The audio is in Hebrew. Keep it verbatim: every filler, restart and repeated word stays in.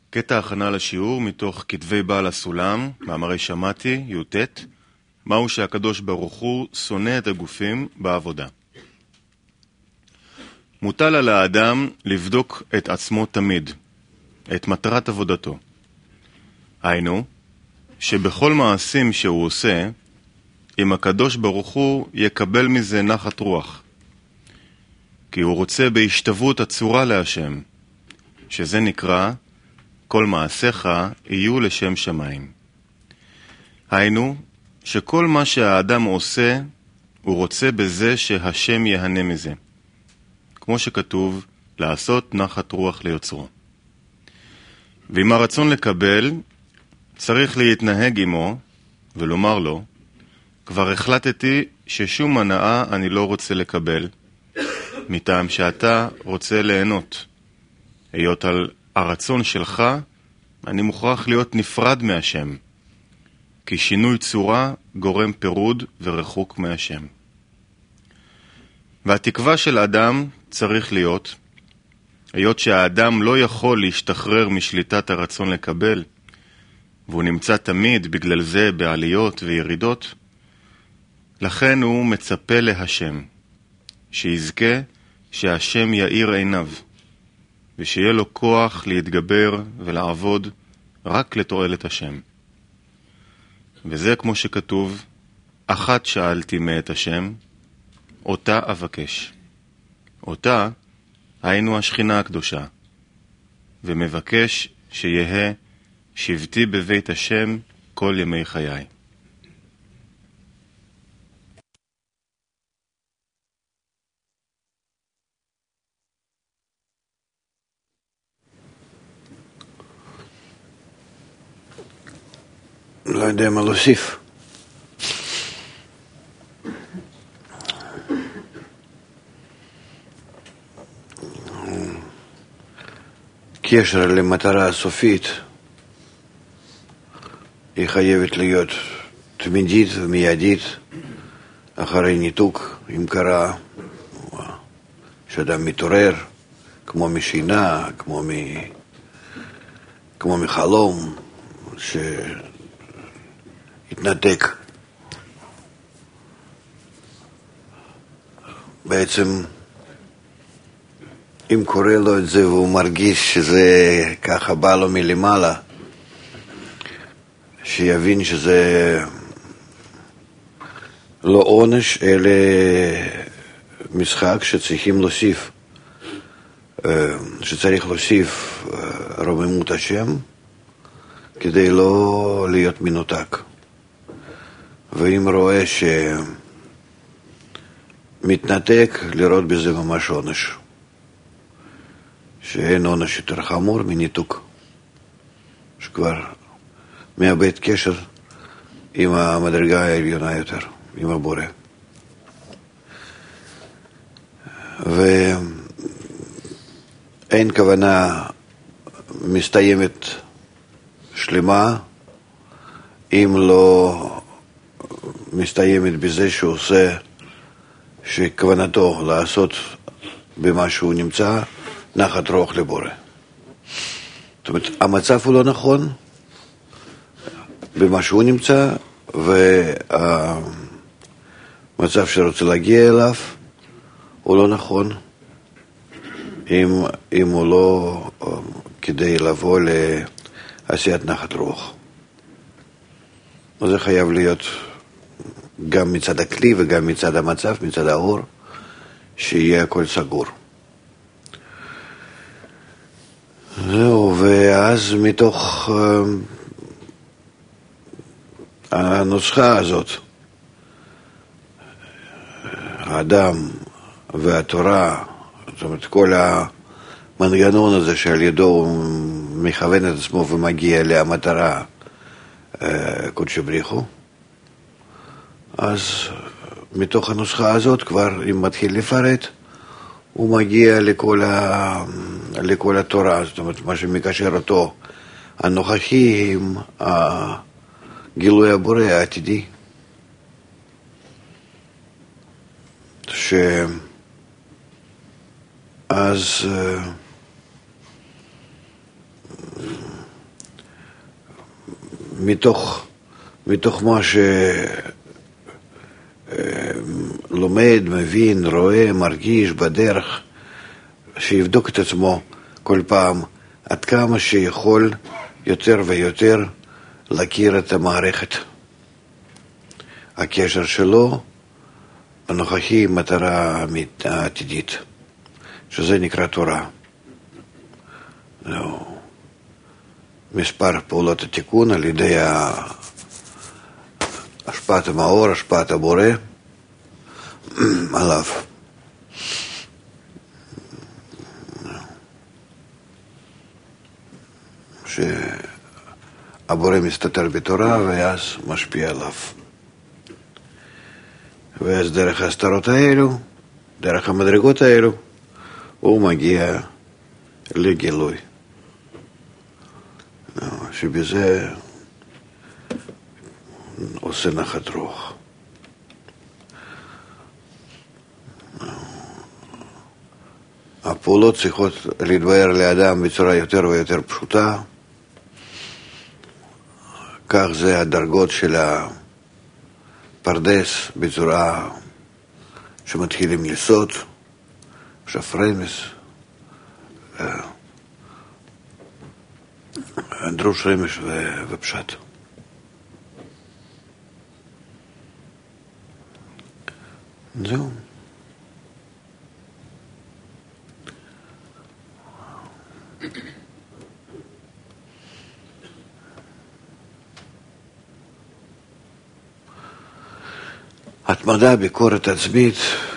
קטע הכנה לשיעור מתוך כתבי בעל הסולם, מאמרי שמעתי, י"ט, מהו שהקדוש ברוך הוא שונא את הגופים בעבודה. מוטל על האדם לבדוק את עצמו תמיד, את מטרת עבודתו. היינו, שבכל מעשים שהוא עושה, אם הקדוש ברוך הוא יקבל מזה נחת רוח, כי הוא רוצה בהשתוות הצורה להשם, שזה נקרא כל מעשיך יהיו לשם שמיים. היינו, שכל מה שהאדם עושה, הוא רוצה בזה שהשם יהנה מזה. כמו שכתוב, לעשות נחת רוח ליוצרו. ועם הרצון לקבל, צריך להתנהג עמו ולומר לו, כבר החלטתי ששום הנאה אני לא רוצה לקבל, מטעם שאתה רוצה ליהנות. היות על הרצון שלך, אני מוכרח להיות נפרד מהשם, כי שינוי צורה גורם פירוד ורחוק מהשם. והתקווה של אדם צריך להיות, היות שהאדם לא יכול להשתחרר משליטת הרצון לקבל, והוא נמצא תמיד בגלל זה בעליות וירידות, לכן הוא מצפה להשם, שיזכה שהשם יאיר עיניו, ושיהיה לו כוח להתגבר ולעבוד רק לתועלת השם. וזה כמו שכתוב, אחת שאלתי מאת השם, אותה אבקש. אותה היינו השכינה הקדושה, ומבקש שיהיה שבתי בבית השם כל ימי חיי. לא יודע מה להוסיף. קשר למטרה הסופית היא חייבת להיות תמידית ומיידית אחרי ניתוק, אם קרה שאדם מתעורר כמו משינה, כמו, מ... כמו מחלום שהתנתק. בעצם אם קורה לו את זה והוא מרגיש שזה ככה בא לו מלמעלה, שיבין שזה לא עונש, אלא משחק שצריכים להוסיף, שצריך להוסיף רוממות השם, כדי לא להיות מנותק. ואם רואה שמתנתק, לראות בזה ממש עונש. שאין עונש יותר חמור מניתוק. שכבר מאבד קשר עם המדרגה העליונה יותר, עם הבורא. ואין כוונה מסתיימת שלמה, אם לא מסתיימת בזה שהוא עושה, שכוונתו לעשות במה שהוא נמצא, נחת רוח לבורא. זאת אומרת, המצב הוא לא נכון במה שהוא נמצא, והמצב שרוצה להגיע אליו הוא לא נכון אם, אם הוא לא כדי לבוא לעשיית נחת רוח. זה חייב להיות גם מצד הכלי וגם מצד המצב, מצד האור, שיהיה הכל סגור. זהו, ואז מתוך uh, הנוסחה הזאת, האדם והתורה, זאת אומרת כל המנגנון הזה שעל ידו הוא מכוון את עצמו ומגיע למטרה uh, קודשי בריחו, אז מתוך הנוסחה הזאת כבר אם מתחיל לפרט, הוא מגיע לכל, ה... לכל התורה, זאת אומרת, מה שמקשר אותו הנוכחי עם הגילוי הבורא העתידי. שאז מתוך, מתוך מה שלומד, מבין, רואה, מרגיש בדרך, שיבדוק את עצמו כל פעם עד כמה שיכול יותר ויותר להכיר את המערכת. הקשר שלו הנוכחי עם מטרה העתידית, שזה נקרא תורה. זהו. מספר פעולות התיקון על ידי השפעת המאור, השפעת הבורא עליו. שהבורא מסתתר בתורה ואז משפיע עליו. ואז דרך ההסתרות האלו, דרך המדרגות האלו, הוא מגיע לגילוי. שבזה עושה נחת רוח. הפעולות צריכות להתבאר לאדם בצורה יותר ויותר פשוטה. כך זה הדרגות של הפרדס בצורה שמתחילים לסוד, שפרמס, דרוש רמש ופשט. זהו. התמדה, ביקורת עצמית,